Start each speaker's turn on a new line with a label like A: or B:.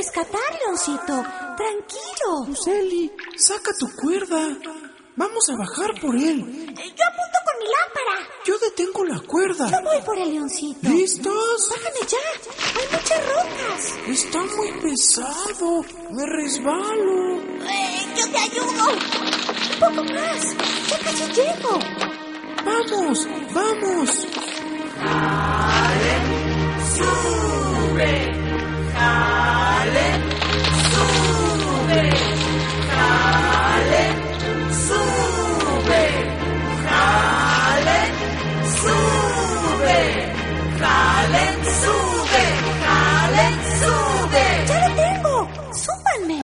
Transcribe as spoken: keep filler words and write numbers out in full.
A: rescatar, Leoncito. Tranquilo.
B: Luceli, saca tu cuerda. Vamos a bajar por él.
A: Yo apunto con mi lámpara.
B: Yo detengo la cuerda.
A: Yo voy por el Leoncito.
B: ¿Listos?
A: Bájame ya. Hay muchas rocas.
B: Está muy pesado. Me resbalo.
A: Eh, yo te ayudo. Un poco más. Ya casi llego.
B: Vamos, vamos.
A: ¡Sí!